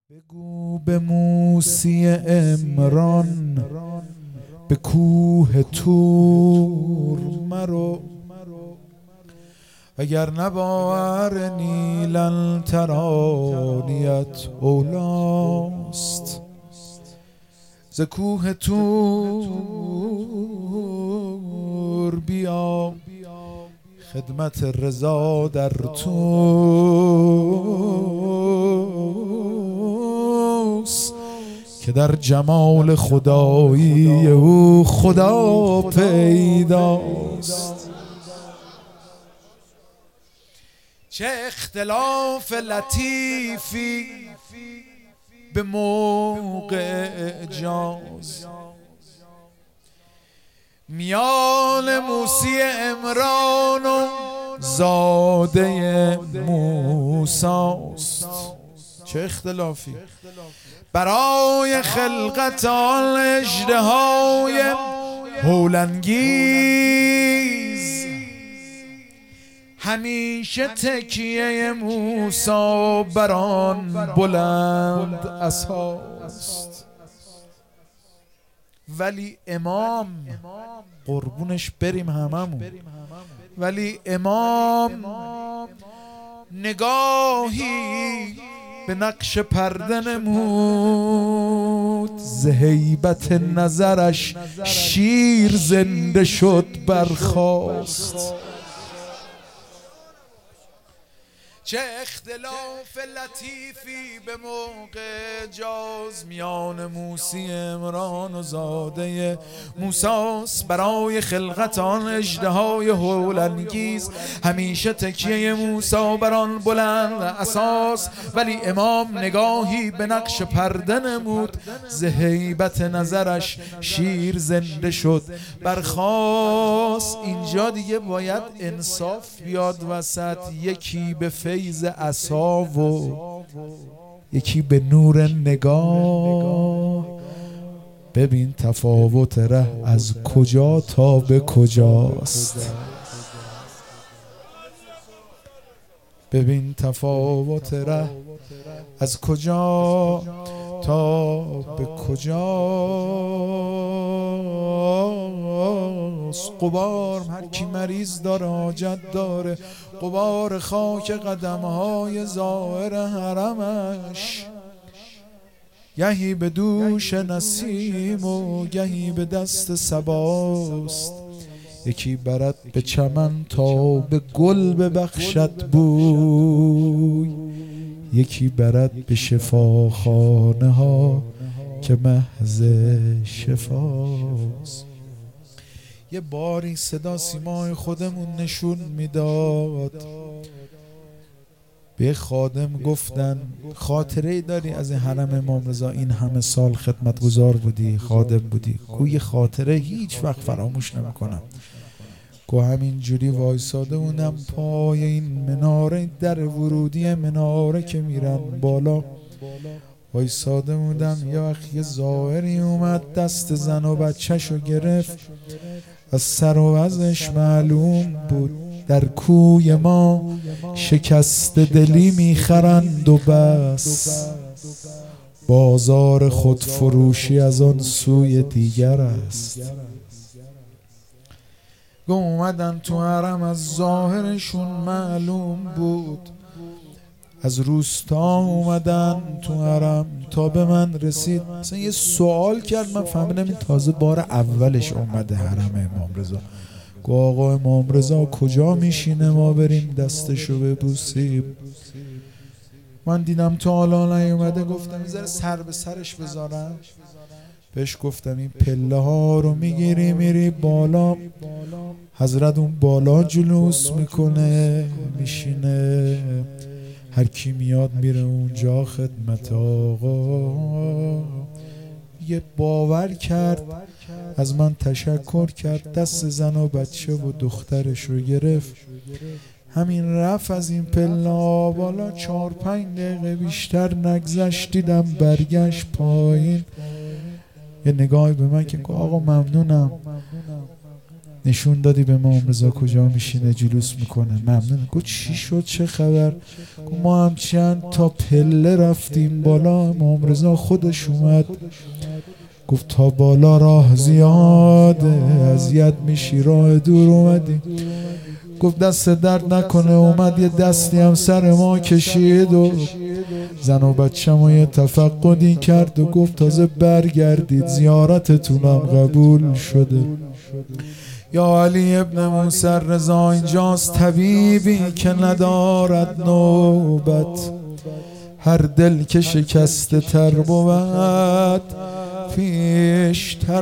بگو به موسی عمران به کوه طور مرو، اگر نباورنی لن ترانیت اولاست. ز کوه طور بیا خدمت رضا در توست، که در جمال خدایی او خدا پیداست. چه اختلاف لطیفی به موقع اعجاز میان موسی عمران و زاده موساست. چه اختلافی برای خلقت آن اژدهای هولانگیز، همیشه تکیه موسی بر آن بلند عصاست. ولی امام قربونش بریم هممون، ولی امام نگاهی به نقش پرده نمود، ز هیبت نظرش شیر زنده شد برخاست. چه اختلاف لطیفی به موقع جاز میان موسی عمران و زاده موساست، برای خلقت آن اژدهای هولانگیز، همیشه تکیه موسی بر آن بلند اساس. ولی امام نگاهی به نقش پرده نمود، ز هیبت نظرش شیر زنده شد برخاست. اینجا دیگه باید انصاف بیاد وسط، یکی به فیض عصا و یکی به نور نگاه. ببین تفاوت ره از کجا تا به کجاست، ببین تفاوت ره از کجا تا به کجاست. غبار هر کی مریض داره حاجت داره، غبار خاک قدمهای ظاهر حرمش، گهی به دوش نسیم و گهی به دست صباست. یکی برد به چمن تا به گل ببخشد بوی، یکی برد به شفاخانه ها که محض شفاست. یه باری صدا سیمای خودمون نشون میداد. به خادم گفتن خاطره داری از این حرم امام رضا؟ این همه سال خدمتگزار بودی، خادم بودی. گوی خاطره هیچ وقت فراموش نمیکنم. گو همین جوری وایساده بودم پای این مناره، در ورودی مناره که میرن بالا وایساده بودم. یه وقت یه ظاهری اومد دست زن و بچه‌شو گرفت، از سر و وضعش معلوم بود در کوی ما شکست دلی میخرند و بس، بازار خودفروشی از آن سوی دیگر است. اومدن تو حرم، از ظاهرشون معلوم بود، از روستا اومدن تو حرم تا به من رسید. مثلا یه سوال کرد، من فهمیدم این تازه بار اولش اومده حرم امام رضا. گو آقا امام رضا کجا میشینه ما بریم دستشو ببوسیم؟ من دیدم تا حالا نیومده، گفتم یه ذره سر به سرش بذارم. بهش گفتم این پله ها رو میگیری میری بالا، حضرت اون بالا جلوس میکنه میشینه، هر کی میاد میره اونجا خدمت آقا. یه باور کرد، از من تشکر کرد، دست زن و بچه و دخترش رو گرفت، همین رفت از این پله بالا. 4-5 دقیقه بیشتر نگذشت دیدم برگشت پایین. یه نگاهی به من که آقا ممنونم. نشون دادی به ما رضا کجا میشینه جلوس میکنه. ممنون. گفت چی شد چه خبر؟ گفت ما هم چند تا پله رفتیم بالا، امام رضا خودش اومد. گفت تا بالا راه زیاده، اذیت میشی، راه دور اومدی. گفت دست درد نکنه، اومد یه دستی هم سر ما کشید و زن و بچه‌مو یه تفقدی کرد و گفت تازه برگردید، زیارتتونم قبول شده. یا علی ابن موسی رضا اینجاست، طبیبی که ندارد نوبت، هر دل که شکسته تر بود پیشتر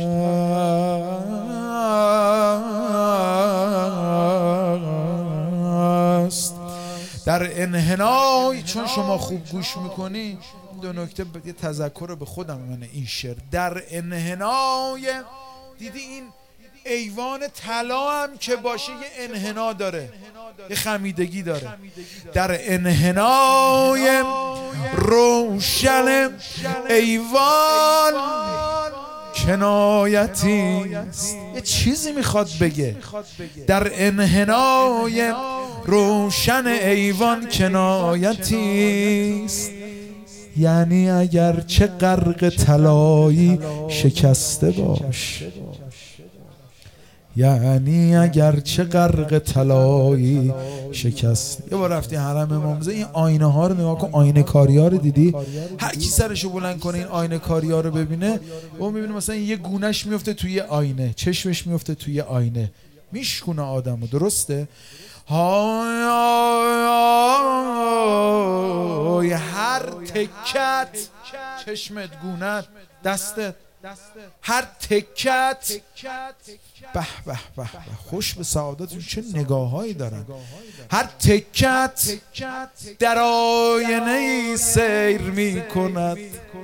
است. در انحنای، چون شما خوب گوش میکنی، دو نکته یه تذکر به خودم منه این شعر. در انحنای، دیدی این ایوان طلا هم که باشه یه انحنا داره، یه خمیدگی داره. در انحنای روشن ایوان کنایتی است، یه چیزی میخواد بگه. در انحنای روشن ایوان کنایتی است، یعنی اگر چه غرق طلایی شکسته باش، یعنی اگر چه غرق طلایی شکست. یه بار رفتی حرم امام رضا، این آینه ها رو نگاه کن، آینه کاری ها رو دیدی؟ هر کی سرشو بلند کنه این آینه کاری ها رو ببینه، او میبینه مثلا یه گونهش میفته توی آینه، چشمش میفته توی آینه، میشکونه آدمو. درسته؟ هر تکت، چشمت، گونت، دستت، هر تکت، به به به، خوش به سعادتون، چه نگاهایی دارن. هر تکت در آینه سیر می کند،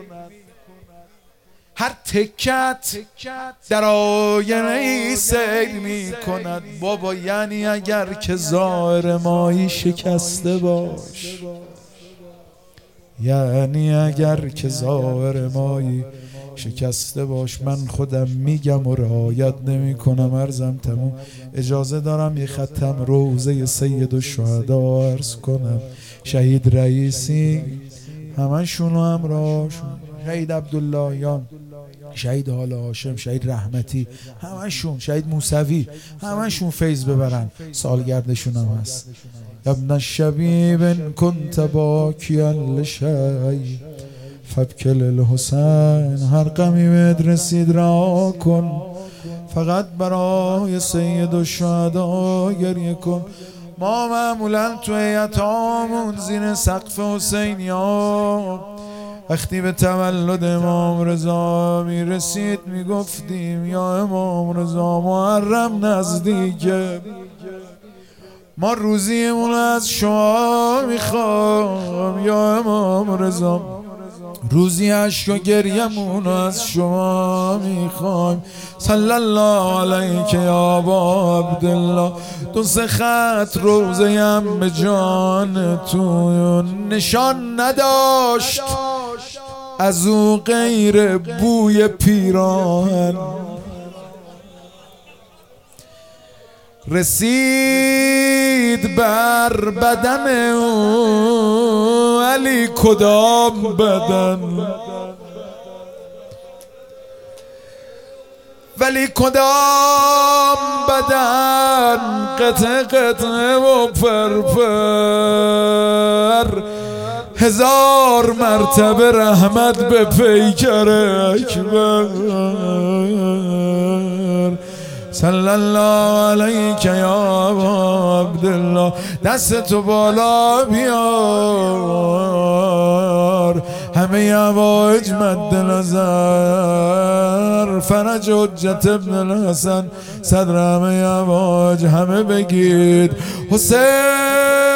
هر تکت در آینه سیر می کند. بابا یعنی اگر که ظاهر مایی شکسته باش، یعنی اگر که ظاهر مایی شکسته باش. من خودم میگم و رعایت نمی کنم، عرضم تموم. اجازه دارم یه ختم روزه سید الشهدا عرض کنم. شهید رئیسی همشونو همراهشون، شهید عبداللهیان، شهید حال هاشم، شهید رحمتی، همشون، شهید موسوی، همشون فیض ببرن، سالگردشون هم هست. ابن الشبیب کنت باکیا لشی فبکل الحسین، هر غمی بهت رسید رها کن، فقط برای سید الشهدا گریه کن. ما معمولا تو هیئتامون زیر سقف حسینیا وقتی به تولد امام رضا میرسید میگفتیم یا امام رضا محرم نزدیکه، ما روزیمون از شما میخوام، یا امام رضا روزی عشق و گریمون از شما میخوایم. صلی الله علیک یا ابا عبدالله. دو سه خط روزیم به جان تو نشان نداشت، از او غیر بوی پیراهن. رسید بر بدن او علی کدام بدن، ولی کدام بدن قطع قطع و فرفر، هزار مرتبه رحمت به پیکر اکبر. صلی الله علیک یا ابا عبدالله. دست تو بالا بیار، همه حوایج مد نظر، فرج حجت ابن الحسن، صدر همه حوایج همه بگید حسین